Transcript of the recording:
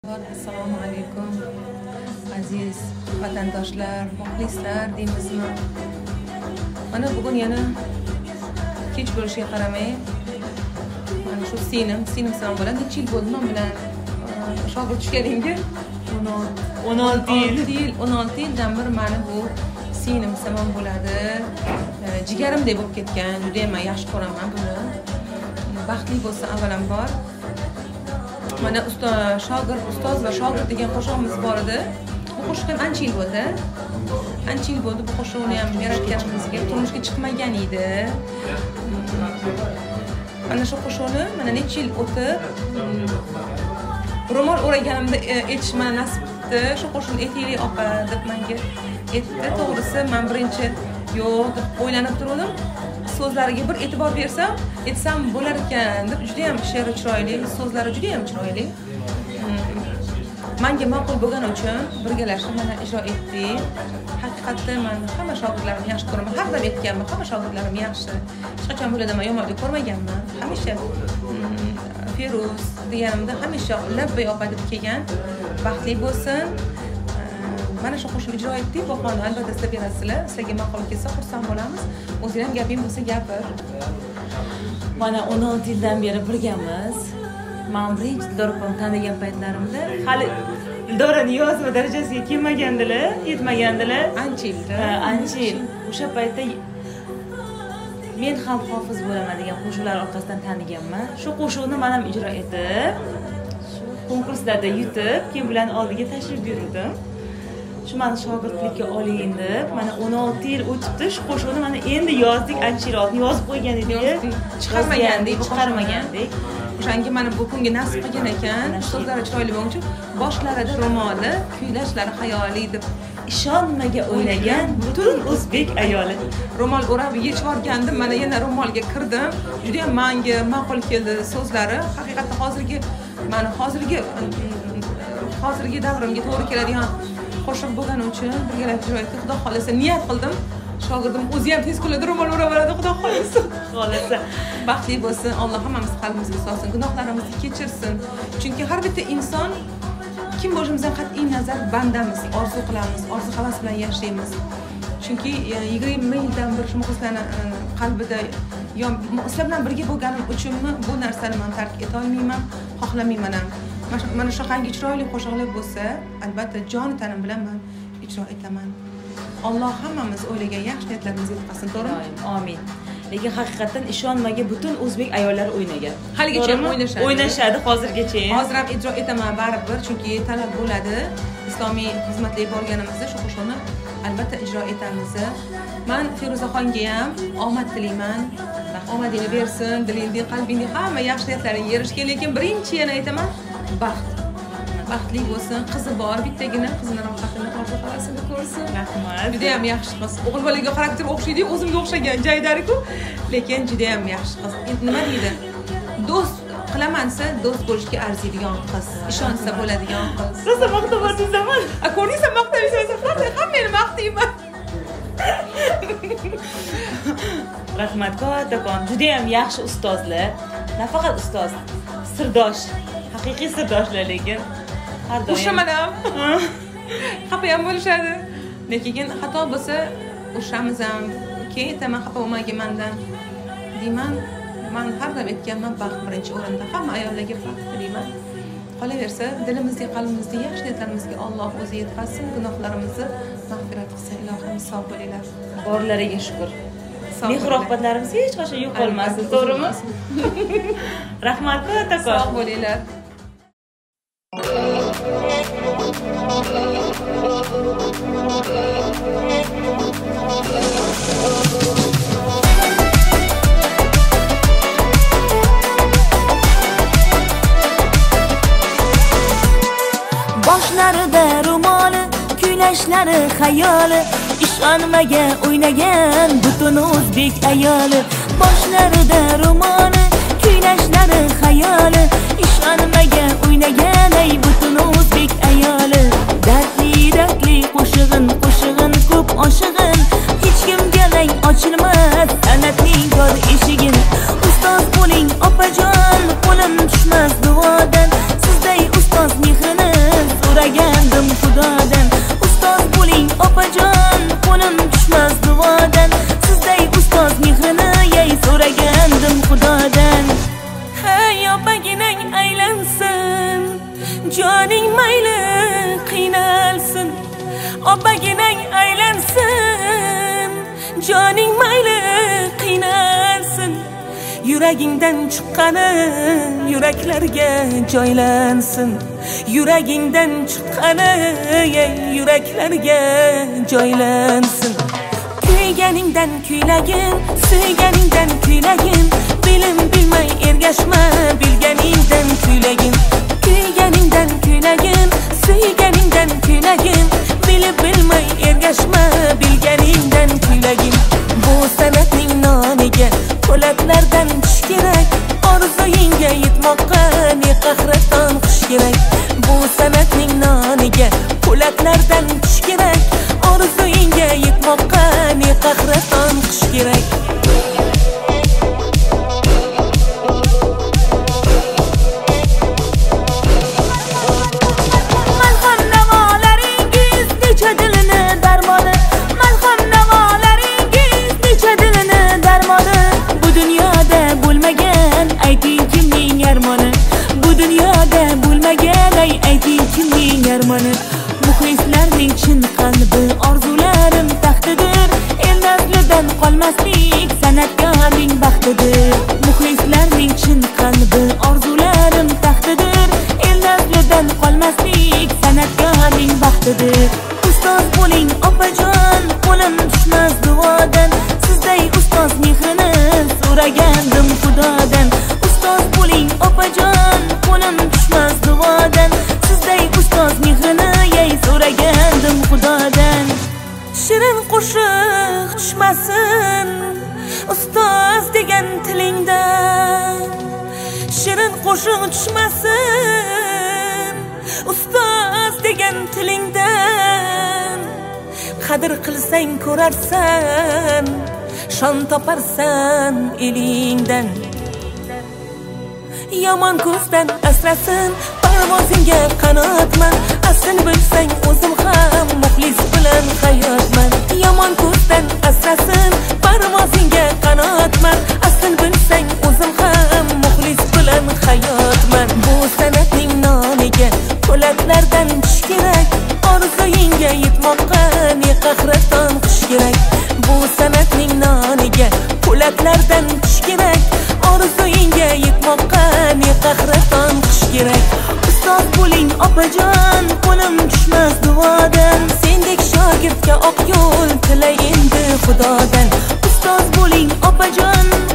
Assalomu alaykum aziz vatandoshlar, muxlislar deymizmi? Mana bugun yana kech bo'lishiga qaramay, mana shu singlim bilan bo'ladi. Necha yil bo'ldi men bilan shogird tushganimga? 16 yildan bir mana bu singlim bilan bo'ladi. Jigarimdek bo'lib ketgan. Juda ham yaxshi ko'raman buni. Baxtli bo'lsin avvalambor. Mana ustoz va shogird degan qo'shig'imiz bor edi. Bu qo'shiq ancha yil bo'ldi. Bu qo'shiqni ham yaratganimizga turmushga chiqmagan edi. Mana shu qo'shiqni mana necha yil o'tib ro'mol o'raganimda aytish mana nasib etdi. Shu qo'shiqni aytaylik opa deb menga aytdi. To'g'risi men birinchi yo'q deb o'ylanib turdim. So'zlariga bir e'tibor bersam, aytsam bo'lar ekan deb juda ham she'ri chiroyli, so'zlari juda ham chiroyli. Menga ma'qul bo'lgani uchun birgalashib mana ijro etdik. Haqiqatda men hamma shogirdlarimni yaxshi ko'raman. Har doim aytganman, hamma shogirdlarim yaxshi. Hech qachon bulardan yomon deb ko'rmaganman. Hamisha Feruz deganimda hamisha labbay opa deb kelgan. Baxtli bo'lsin. Mana shu qo'shiqni ijro etdik. Bu xonani albatta sizlar berasizlar. Sizlarga ma'qul kelsa xursand bo'lamiz. O'zing ham gaping bo'lsa gapir. Mana 16 yildan beri birgamiz. Men birinchi Dildorani tanigan paytlarimda hali Dildorani yozma darajasiga kelmagandilar, yetmagandilar. Ancha yil. O'sha paytda men ham hofiz bo'laman degan qo'shiqlar orqasidan taniganman. Shu qo'shiqni men ham ijro etib, shu konkurslarda yutib, keyin bilan oldiga tashrif buyurdim. Shu meni shogirdlikka oling deb, mana 16 yil o'tibdi. Shu qo'shiqni mana endi yozdik, ancha yil oldin yozib qo'ygan edik. Chiqarmagandik. O'shanga mana bu kunga nasib qilgan ekan. So'zlari chiroyli bo'lgani uchun boshlarida ro'moli, kuylashlari xayoliy deb ishonmaga o'ylagan butun o'zbek ayoli. Ro'mol o'rab yechib olgandim, mana yana ro'molga kirdim. Juda ham menga ma'qul keldi so'zlari. Haqiqatda hozirgi davrimga to'g'ri keladigan qo'shiq bo'lgani uchun birgalikda ijro etdik. Xudo xolasa niyat qildim. Shogirdim o'zi ham tez kunlarda ro'mol o'raveradi, xudo xolasa. Baxtli bo'lsin, Alloh hammamiz qalbimizga solsin, gunohlarimizni kechirsin. Chunki har bitta inson kim bo'lishimizdan qat'iy nazar bandamiz, orzu qilamiz, orzu-havas bilan yashaymiz. Chunki 20 yildan bir shu muxlislarning qalbida sizlar bilan birga bo'lganim uchunmi bu narsani men tark eta olmayman, xohlamayman ham. Mana shu qanday chiroyli qo'shiqlar bo'lsa, albatta jon tanim bilan men ijro etaman. Alloh hammamiz o'ylagan yaxshi niyatlarimizga yetkazsin, to'g'rimi? Amin. Lekin haqiqatan ishonmaga butun o'zbek ayollari o'ynagan. Haligacha o'ynashadi hozirgacha. Hozir ham ijro etaman baribir, chunki talab bo'ladi. Islomiy xizmatlarga borganimizda shu qo'shiqni albatta ijro etamiz. Men Feruzaxonga ham omad tilayman. Omadingni bersin, dilingni, qalbingni hamma yaxshi niyatlaringga erishgan, lekin birinchi yana aytaman, baxtli bo'lsin, qizi bor, bittagina qizini rohatini orzu qilasini ko'rsin. Rahmat. Juda ham yaxshi qiz. O'g'il bolaga xarakter o'xshaydi, o'zimga o'xshagan joydariku, lekin juda ham yaxshi qiz. Nima deydi? Do'st qilamansa, do'st bo'lishga arziydigan qiz, ishonsa bo'ladigan qiz. Rosa maqtamaysiz-man. Ko'rdingizmi, maqtaysiz, hammani maqtayman. Rahmat kattakon, juda ham yaxshi ustozlar. Nafaqat ustoz, sirdosh, haqiqiy sirdoshlar lekin har doim Ushaman ham. Xafa ham bo'lishadi. Lekin xato bo'lsa, ushamiz ham. Keyin aytaman, xafa bo'lmagin mendan. Deyman, men har doim aytganman, baxt birinchi o'rinda. Hamma ayollarga baxt tilayman. Qolaversa, dilimizga, qalbimizga, yaxshi niyatlarimizga Alloh o'zi yetkazsin, gunohlarimizni mag'firat qilsin. Ilohim sog' bo'linglar. Borlariga shukr. Mehr-oqibatlarimiz hech qachon yo'qolmasin, to'g'rimi? Rahmat kattakon. Sog' bo'linglar. Boshlarida ro'moli, kuylashlari xayoli, ishonmaga o'ynagan butun o'zbek ayoli. Boshlarida ro'moli, kuylashlari xayoli, ishonmaga o'ynagan ey butun o'zbek ayoli. Dardli qo'shig'in ko'p oshig'in, hech kimga lang ochilmas san'atning kor eshigin. Ustoz bo'ling opajon, qo'lim tushmas duodan, sizday ustoz mehrini joning mayli qiynalsin, opaginang aylansin. Joning mayli qiynalsin, yuragingdan chiqqani yuraklarga joylansin. Yuragingdan chiqqani yuraklarga joylansin. Kuyganingdan kuylagin, suyganingdan kuylagin, bilim bilmay ergashma, bilganingdan kuylagin. Kuyganingdan kuylagin, suyganingdan kuylagin, bilib bilmay ergashma, bilganingdan kuylagin. Bu san'atning noniga po'latlardan tish kerak, orzuingga yetmoqqa ne qahraton qish kerak. Bu san'atning noniga po'latlardan tish kerak, orzuingga yetmoqqa ne qahraton qish kerak. Muxlislarning chin qalbi orzularim taxtidir, el nazlidan qolmaslik san'atkorning baxtidir. Muxlislarning chin qalbi orzularim taxtidir, el nazlidan qolmaslik san'atkorning baxtidir. Ustoz bo'ling opajon, qo'lim tushmas duodan, sizday ustoz mehrini so'ragandim Xudodan. Ustoz bo'ling opajon, qo'lim tushmas duodan, sizday ustoz mehrini so'ragandim Xudodan. Shirin qo'shiq tushmasin ustoz degan tilingdan, shirin qo'shiq tushmasin ustoz degan tilingdan. Qadr qilsang ko'rarsan, shon toparsan elingdan. Yomon ko'zdan asrasin parvozingga qanotman, aslini bilsang o'zim ham muxlis bilan hayotman. Yomon ko'zdan asrasin parvozingga qanotman, aslini bilsang o'zim ham muxlis bilan hayotman. Bu san'atning noniga po'latlardan tish kerak, orzuingga yetmoqqa ne qahraton qish kerak. Bu san'atning noniga po'latlardan tish kerak, orzuingga yetmoqqa ne qahraton qish kerak. Ustoz bo'ling opajon, qo'lim tushmas duodan, sendek shogirdga oq yo'l tilay endi Xudodan. Ustoz bo'ling opajon,